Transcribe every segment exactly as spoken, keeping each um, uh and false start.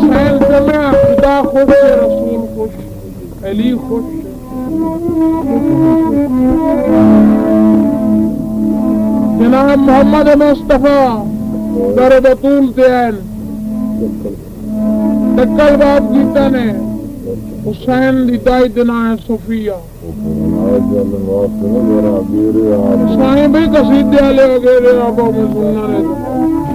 हुसैन जमे खुदा खुश है, रसूल खुश, अली खुश। जनाब मोहम्मद मुस्तफा दर बतूल तैन दक्कल बाप गीता ने हुसैन दिताई दिना है सोफिया साईं भाई कसीदे वाले वगैरह आप में सुनना रहता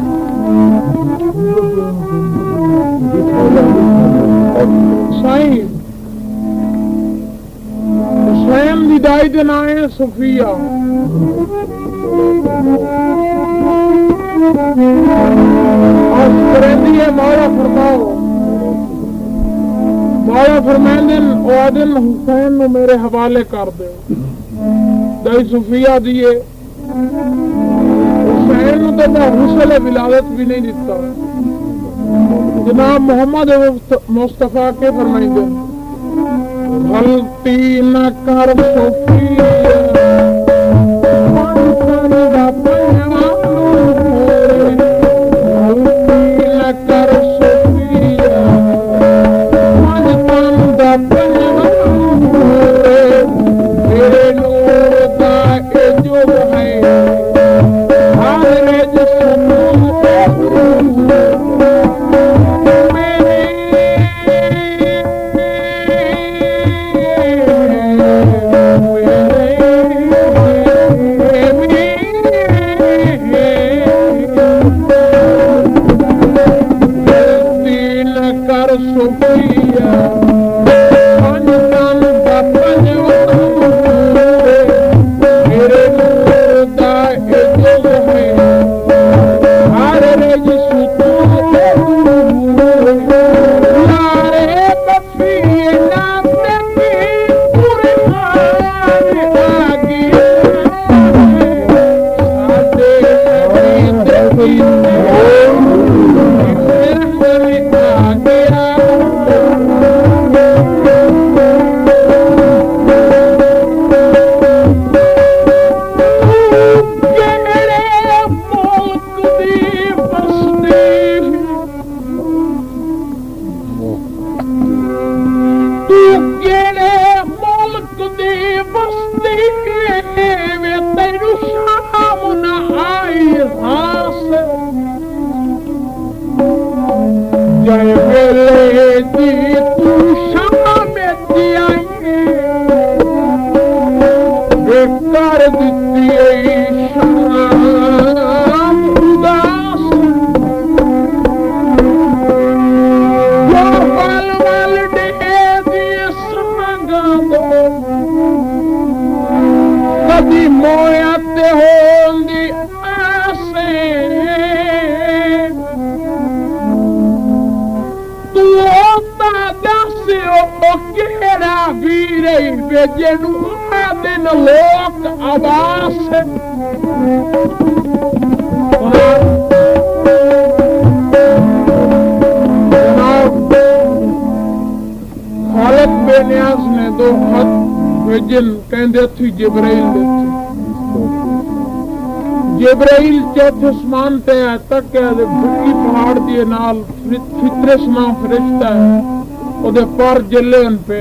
साईं हुसैन दिदाई दिना है सोफिया और करेंदी है मौला फरमाओ मौला फरमाने ओ दिन हुसैन नु मेरे हवाले कर दे दई सुफिया दिए हुसैन नु तो मैं हुसले विलादत भी नहीं दिता। जनाब मोहम्मद मुस्तफा के फरमाइंदे गलती न कर सोफिया जिब्राइल चौथे आसमान ते है तक भुक्की पहाड़ दिए नाल फितरस नाम फरिश्ता है ओदे पर जलन पे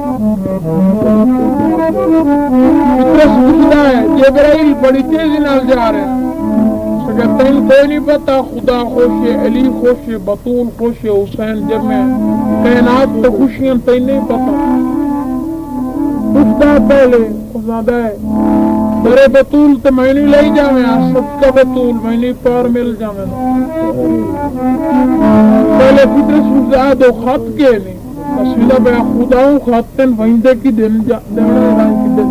फितरस पूछता है जिब्राइल बड़ी तेजी नाल जा रहे हैं तेन कोई नहीं पता खुदा खुश है, अली खुश है, बतूल खुश है, हुसैन जमे कायनात तो खुशियां तेन नहीं पता। पूछता पहले दरे बतूल तो मैं नहीं ले जावे सबका बतूल मैं नहीं पार मिल जावे पहले फितरस दो खत के नहीं सीधा मैं खुदा हूँ खतन वहीं की दिन की दिन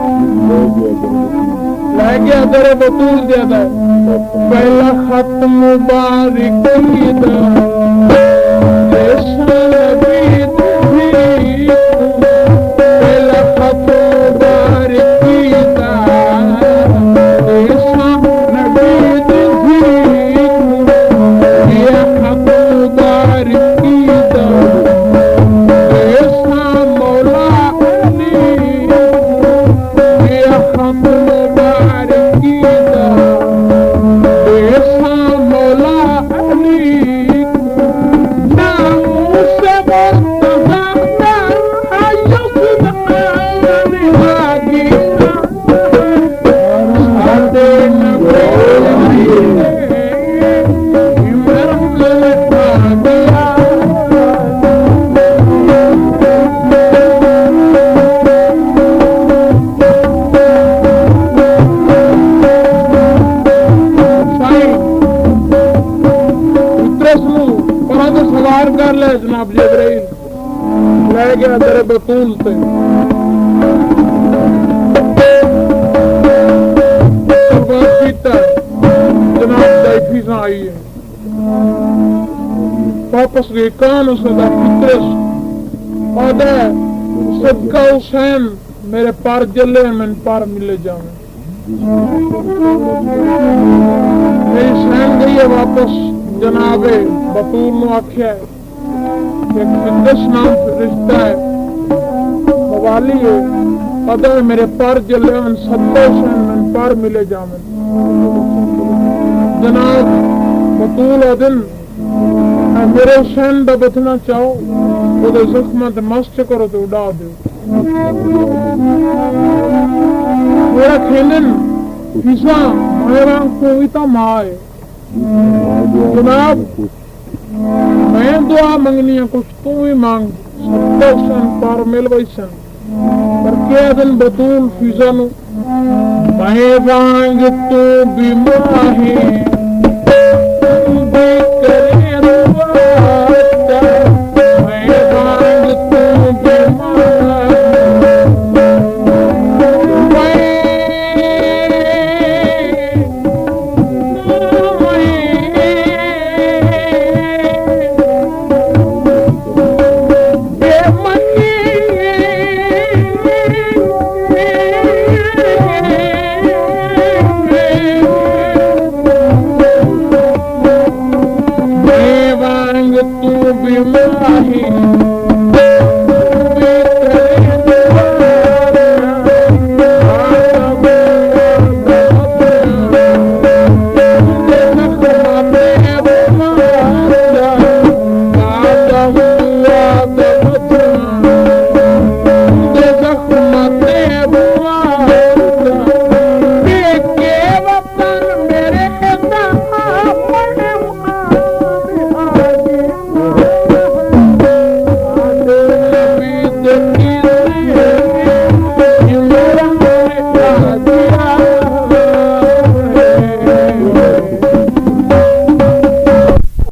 ला गया दरे बतूल दे दे पहला खत मुबारक पहला खत सवार कर ले जनाब जिब्राइल, ले गया तेरे बतूल पे। जनाब दाइफीसा आई है वापस गए कान उसका फित्रस आदे सदका हुसैन मेरे पार जले मैंने पार मिले जावे। मेरी हुसैन गई है वापस जनाबे बतूल नु आख्या एक फित्रस नाम रिश्ता है मवाली है आदे मेरे पार जले मैंने सदका हुसैन मैंने पार मिले जावे। जनाब बतूल दिन मेरे हुसैन का बचना चाहो वो जख्म मस्त करो तो उड़ा दो मेरा खेलन हिस्सा मेरा कोई तो माँ है। जनाब मैं दुआ मंगनी है कुछ तू ही मांग सत्ता हुसैन पार मिल गई सन पर क्या दिन बतूल फिजा नु मैं मांग तू भी माही तू भी माही